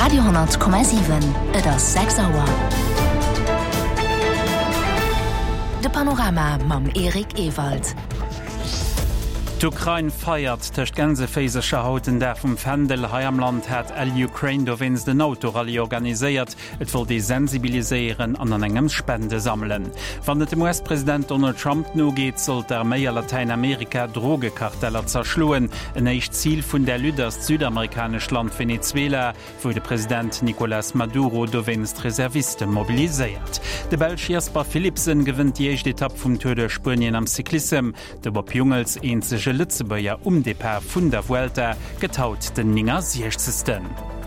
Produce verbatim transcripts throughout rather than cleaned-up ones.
Radio hundert Komma sieben, et ass sechs Auer. De Panorama mam Erik Ewald. D'Ukraine feiert techt gänsefeisescher Hauten der vum Fendel hai am Land hat All Ukraine do wins den Autorally organiséiert, et woll dei sensibiliseieren an an engem Spende sammeln. Wann et dem U S-Präsident Donald Trump no geht, sollt der méier Lateinamerika Drogekarteller zerschluen, en eicht Ziel vun der Lüders südamerikasch Land Venezuela, wo de Präsident Nicolás Maduro do winst Reservisten mobiliséiert. De Belg Jasper Philipsen gewinnt die eicht Etapp vum Tour de Spurien am Cyclism, de Bob Jungels eenzege Lützebäier um de Per vun der Vuelta getaut den Ninger siechzesten.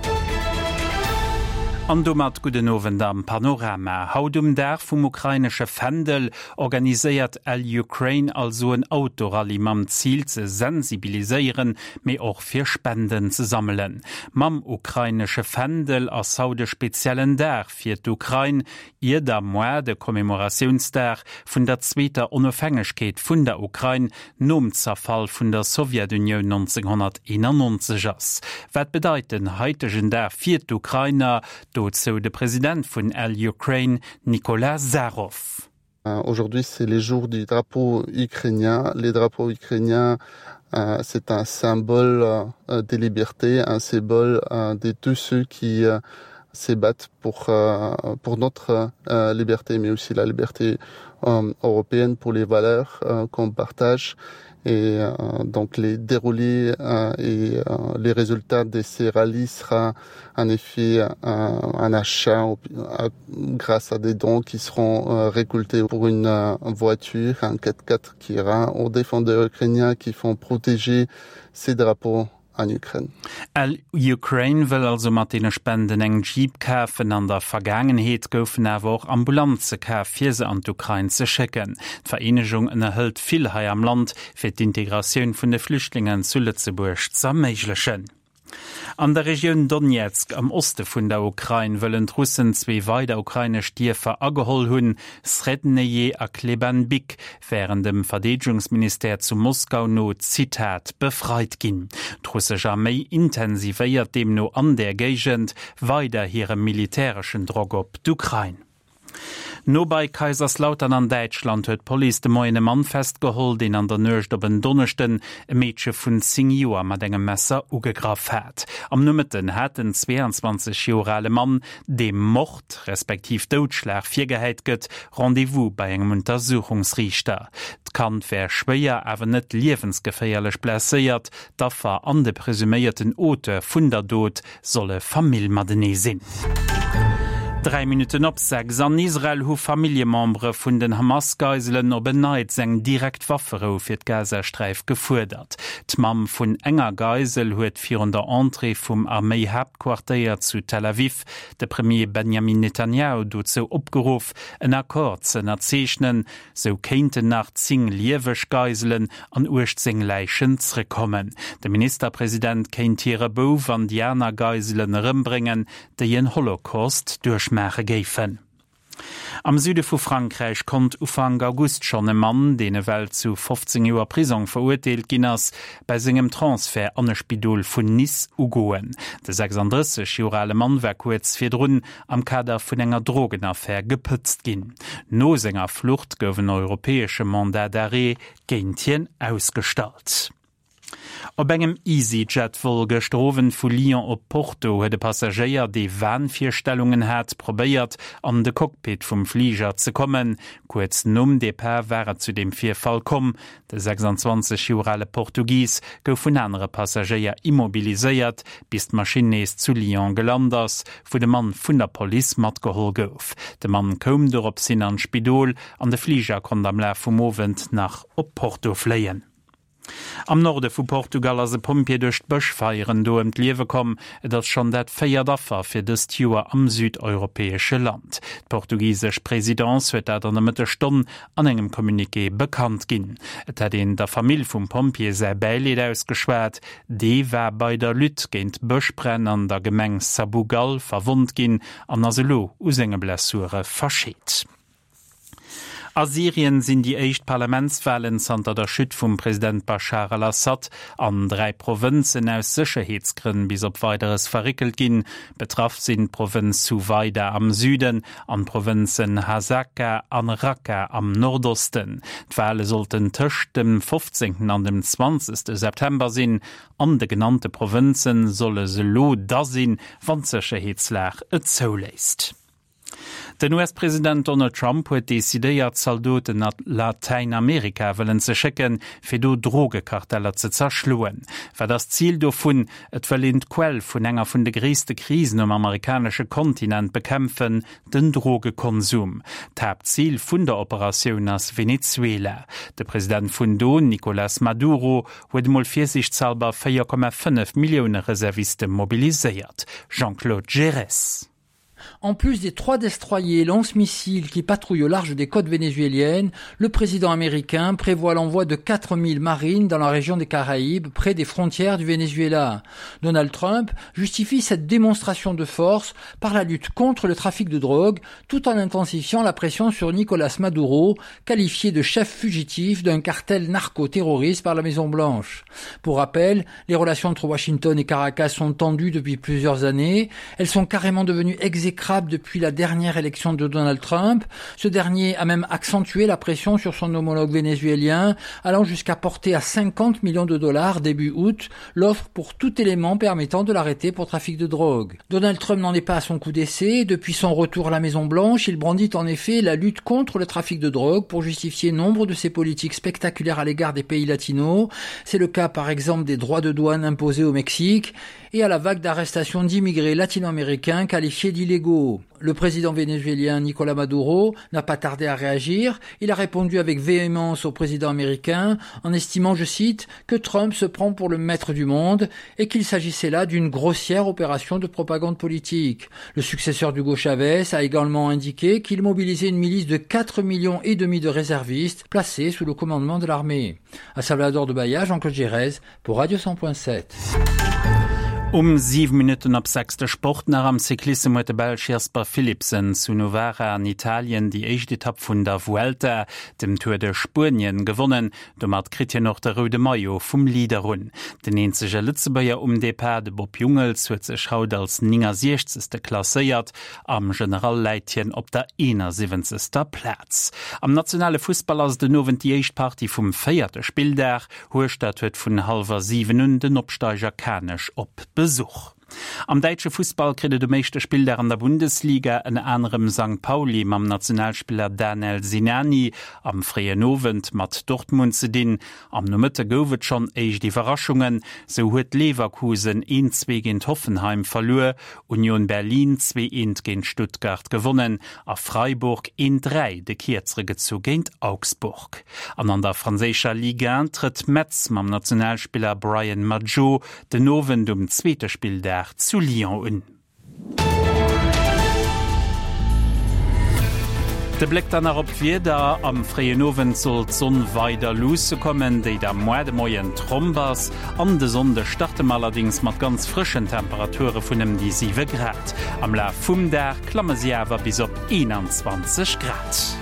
An do mat guden Nowen am Panorama. Haut um der vum ukrainesche Fendel organiséiert All Ukraine also en Autorally mam Ziel ze sensibiliseieren, méi och fir Spenden ze sammeln. Mam ukrainesche Fendel as sau de speziellen Der fir d'Ukraine, ihr da moi de Kommemorationsder vun der zweter Unabhängigkeit vun der Ukraine nom Zerfall vun der Sowjetunion neunzehnhunderteinundneunzig ass. Wat bedeiten heitegen der fir d'Ukrainer, so de Präsident von All Ukraine, Nicolas Zarov. Aujourd'hui, c'est les jours du drapeau ukrainien. Les drapeaux ukrainiens, euh, c'est un symbole euh, des libertés, un symbole euh, de tous ceux qui euh, se battent pour, euh, pour notre euh, liberté, mais aussi la liberté euh, européenne, pour les valeurs euh, qu'on partage. Et euh, donc les déroulés euh, et euh, les résultats de ces rallyes sera en effet euh, un achat euh, grâce à des dons qui seront euh, récoltés pour une euh, voiture, un quatre-quatre qui ira aux défendeurs ukrainiens qui font protéger ces drapeaux an Ukraine. All Ukraine will also mat dene Spenden eng Jeep käfen an der Vergangenheet goufen awer auch Ambulanze käf fir se an d'Ukraine ze schicken. D'Vereinigung ënnerhëlt vill hai am Land fir d'Integrationun vun de Flüchtlingen zu Lützeburg zerméiglechen. An der Region Donetsk am Oste vun der Ukraine wëllen Russen zwee weider ukraine Stierfer ageholl hunn, Sredneje a Klebanbik, während dem Verdedigungsminister zu Moskau no Zitat befreit ginn. D'Russische Armee intensivéiert dem no an der Gegend weider hirem militärischen Drog op d'Ukraine. No bei Kaiserslautern an Deutschland huet Police de moiene Mann festgeholt, den an der Nøcht op en Donnerchten e Mädchen vun zing Joer mat engem Messer ugegraf hat. Am Nummeten hat den zweiundzwanzig Jahre Mann dem Mord respektiv Totschlag virgeheit gëtt Rendezvous bei engem Untersuchungsrichter. D'Kant wär schwéier awer net liewensgeféierlech blesséiert, dafer an de presumierten Ote vun der Dod solle Famill Madene sinn. Drei Minuten op sechs an Israel hu Familiemembre vun den Hamas-Geiselen op beneit seng direkt Waffero fir d Gazastreif gefuerdert. D'Mam vun enger Geisel huet vir der Entre vum Armee-Hauptquartier zu Tel Aviv de Premier Benjamin Netanyahu dozo opgeruf en Akkord ze erzeichnen, so kéinten nach zing liewech Geiselen an urchtzing Leichen zrekommen. De Ministerpräsident kéint hire Bouf an Diana Geiselen rëmbringen, déi en Holocaust durch Mäche géifen. Am Süde vu Frankreich kommt Ufang August schon e Mann, den e Welt zu fünfzehn Joer Prison verurteilt ginnners, bei segem Transfer an e Spidol vun Nice ugoen. De sechsunddreißig Jahre Mann wär kurz firrunn am Kader vun enger Drogenaffaire gepëtzt ginn. No senger Flucht goufen europäesche Mandat d'arrêt géintien ausgestalt. Ob engem EasyJet wohl gestroven vu Lyon op Porto huet de Passagier de Wahnvierstellungen hat probéiert an de Cockpit vum Flieger ze kommen. Kurz numm de Per wäre zu dem Vierfall kom. De sechsundzwanzig Jahre Portugies gouf vun andere Passagier immobiliséiert, bis d'Maschines zu Lyon gelanders, wo de Mann vun der Police mat gehol gouf. De Mann kom dorop sinn an Spidol an de Flieger kon am Lä vum Owend nach op Porto fleien. Am Norde vu Portugal as se Pompier duch d'Bëch feieren do em d'Liewe kom, dat schon dat féier Daffer fir de Stuer am südeuropäesche Land. D'portugiesech Präsident huet dat an der Mëtte Stonn an engem Kommuniqué bekannt ginn. Et hat en der Famill vum Pompier sei Beileet ausgeschwert, dee wär bei der Lütt géint Bëchbrenn an der Gemeng Sabugal verwund ginn an as se lo us enge Blessure verscheet. A Syrien sind die echt Parlamentswahlen unter der Schütt vom Präsident Bashar al-Assad an drei Provinzen aus Sicherheitsgründen bis op weiteres verrickelt gin. Betraff sind Provinz Suwaida am Süden, an Provinzen Hasaka an Raqqa am Nordosten. Die Wahlen sollten zwischen dem fünfzehnten an dem zwanzigsten September sein. An de genannte Provinzen solle se lo da sinn, wann Sicherheitslage et zulässt. Den U S-Präsident Donald Trump huet desideiert Soldaten nach Lateinamerika wollen ze schicken, fir do Drogekarteller ze zerschluen. War das Ziel davon, et verlehnt Quell vun enger vun de gréste Krisen am amerikanische Kontinent bekämpfen, den Drogekonsum. Tab Ziel vun der Operation as Venezuela. Der Präsident vun do, Nicolás Maduro, huet mal fir sich zahlbar vier Komma fünf Millionen Reservisten mobilisiert. Jean-Claude Gérès. En plus des trois destroyers lance-missiles qui patrouillent au large des côtes vénézuéliennes, le président américain prévoit l'envoi de quatre mille marines dans la région des Caraïbes, près des frontières du Venezuela. Donald Trump justifie cette démonstration de force par la lutte contre le trafic de drogue, tout en intensifiant la pression sur Nicolás Maduro, qualifié de chef fugitif d'un cartel narco-terroriste par la Maison-Blanche. Pour rappel, les relations entre Washington et Caracas sont tendues depuis plusieurs années. Elles sont carrément devenues exécrables depuis la dernière élection de Donald Trump. Ce dernier a même accentué la pression sur son homologue vénézuélien, allant jusqu'à porter à cinquante millions de dollars début août l'offre pour tout élément permettant de l'arrêter pour trafic de drogue. Donald Trump n'en est pas à son coup d'essai. Depuis son retour à la Maison-Blanche, il brandit en effet la lutte contre le trafic de drogue pour justifier nombre de ses politiques spectaculaires à l'égard des pays latinos. C'est le cas par exemple des droits de douane imposés au Mexique et à la vague d'arrestations d'immigrés latino-américains qualifiés d'illégaux. Le président vénézuélien Nicolás Maduro n'a pas tardé à réagir. Il a répondu avec véhémence au président américain en estimant, je cite, que Trump se prend pour le maître du monde et qu'il s'agissait là d'une grossière opération de propagande politique. Le successeur d'Hugo Chavez a également indiqué qu'il mobilisait une milice de quatre millions et demi de réservistes placés sous le commandement de l'armée. À Salvador de Bahia, Jean-Claude Gérès pour Radio cent point sept. Um sieben Minuten ab sechster Sport nach am Cyclisme mit der Belg Jasper Philipsen zu Novara an Italien die erste Etappe von der Vuelta, dem Tour de Spanien, gewonnen. Damit kriegt ja noch der Rode Mayo vom Leader run. Den einzige Lützebäuer um Depart, de Bob Jungels, wird sich heute als neunundsechzigste klassiert, am Generalleitchen op der einundsiebzigsten Platz. Am nationale Fußball als de Noven die erste Party vom vierten Spieltag, Hochstadt wird von halber sieben und den Absteiger Kanisch op Besuch. Am deutsche Fußball kritte de meiste Spieler an der Bundesliga en anderem Sankt Pauli mam Nationalspieler Daniel Sinani am freien Novent mat Dortmund ze din. Am Nomitte gowet schon eich die Verraschungen, so huet Leverkusen eins zwei gegen Hoffenheim verlor, Union Berlin zwei eins gegen Stuttgart gewonnen, a Freiburg eins drei de Kierzrige zu gegen Augsburg. An an der französischer Liga tritt Metz mam Nationalspieler Brian Maggio den Novent um zweite Spiel der zu Lyon un. De Blick dann op wieder am freien Nowen soll Sonn weiter loskommen, déi der Moide moien Trombas an de Sonde startem allerdings mat ganz frischen Temperature vun dem die sieben Grad. Am La vum der klamme sie awer bis op einundzwanzig Grad.